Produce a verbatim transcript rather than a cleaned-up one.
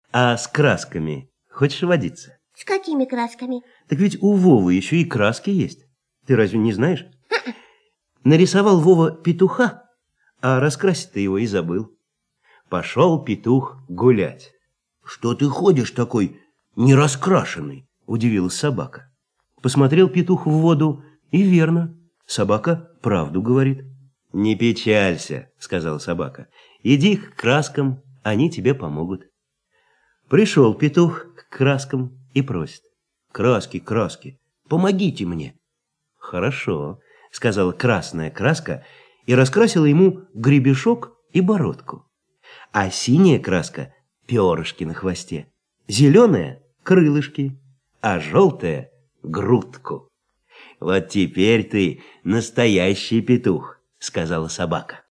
А с красками хочешь водиться? С какими красками? Так ведь у Вовы еще и краски есть. Ты разве не знаешь? Нарисовал Вова петуха, а раскрасить-то его и забыл. Пошел петух гулять. Что ты ходишь такой нераскрашенный? Удивилась собака. Посмотрел петух в воду, и верно, собака правду говорит. Не печалься, сказала собака. Иди к краскам, они тебе помогут. Пришел петух к краскам и просит: краски, краски, помогите мне. Хорошо, сказала красная краска и раскрасила ему гребешок и бородку. А синяя краска — перышки на хвосте, зеленая — крылышки, а желтая — грудку. Вот теперь ты настоящий петух, сказала собака.